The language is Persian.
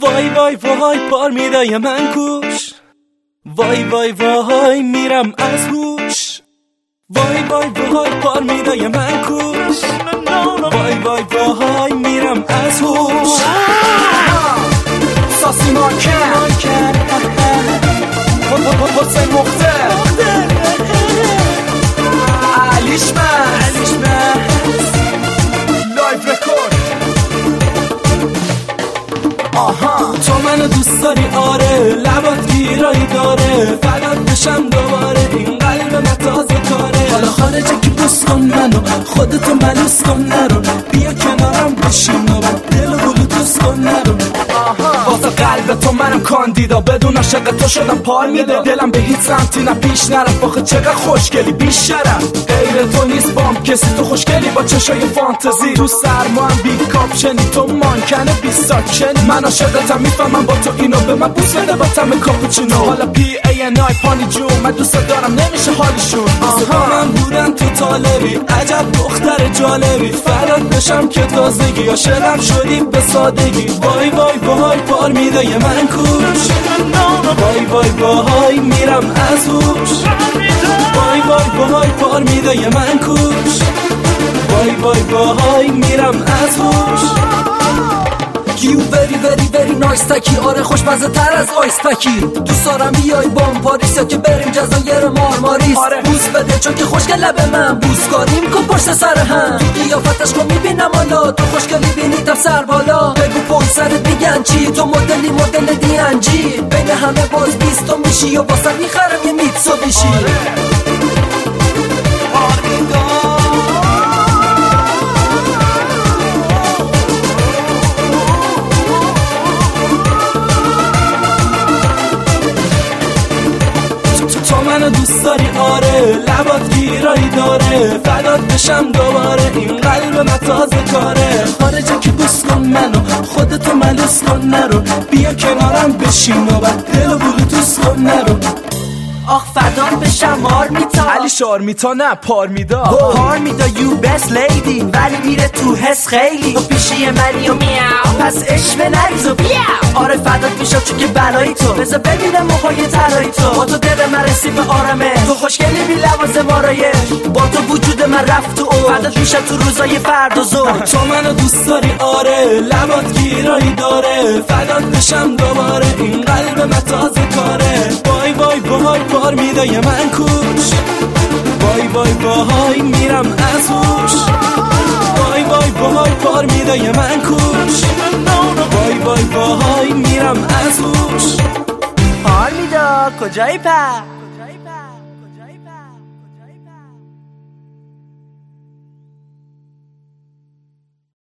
وای وای وای پار میدای من کوش، وای وای وای میرم از هوش، وای وای وای پار میدای من کوش، وای وای وای میرم از هوش. ساسی مارکن حسین مختار علیش لایف رکورد. تو منو دوست داری آره، لبات گیرایی داره، فدات بشم دوباره، این قلب من تازه کاره. حالا خارجه که بوس کن منو، خودتو ملوس کن نرو، بیا کنارم بشین و دل و بلوتوس کن نرو. واسه قلب تو منم کاندیدا، بدون عشق تو شدم پار میده، دلم به هیچ سمتی نه پیش نرفت. آخه چقدر خوشگلی بی شرف، غیر تو نیست بام کسی، تو خوشگلی با چشای فانتزی، تو سرما هم بی کاپشنی، تو مانکنه بی ساکشنی. من عاشقتم میفهمم با تو اینو، به من بوس بده با طعم کاپوچینو. حالا پی ای ان آی پانی جون، من دوست دارم نمیشه حالشون. با من بودن تو طالبی، عجب دختر جالبی، فدات بشم که تازگی، عاشقم شدی به سادگی. وای وای وای پار میدای من کوش، وای وای وای میرم از هوش، وای وای وای پار میدای من کوش، وای وای وای میرم از هوش. You very very very nice تکی، آره خوشمزه تر از آیس پکی. دوست دارم بیای بام پاریس یا که بریم جزایر مارماریس. آره. بوس بده چون که خوشگل لب من، بوس کاریم کن پشت سر هم. تو قیافتش کن میبینم حالا، تو خوشگلی بینیدم سر بالا. بگو پشت سرت میگن چی، تو مدلی مدل دیانجی، بین همه باز بیستو میشی و واسه میخرم یه میتسوبیشی. منو دوست داری آره، لبات گیرایی داره، فدات بشم دوباره، این قلب من تازه کاره. خارجه که بوس کن منو، خودتو ملوس کن نرو، بیا کنارم بشین و دل و بلوتوس کن نرو. آخ فدات بشم آرمیتا، علی شارمیتا نه پارمیدا. پارمیدا یو بست لیدی، ولی میره تو حس خیلی، تو پیشی منی و میاو، پس عشق نریز و بیا. آره فدات میشم چون که برای تو، بذار ببینم موهای طلایی تو، با تو دل من رسید به آرامه، تو خوشگلی بی لوازم آرایش، با تو وجود من رفت تو او، فدات میشم تو روزای فرد و ظهر. تو منو دوست داری آره، لبات گیرایی داره، فدات بشم دوباره، این قلب من تازه کاره. وای وای وای پار میدای من کوش، وای وای وای میرم از هوش، وای وای وای پار میدای من کوش، وای وای وای میرم از هوش. پارمیدا کجایی پر؟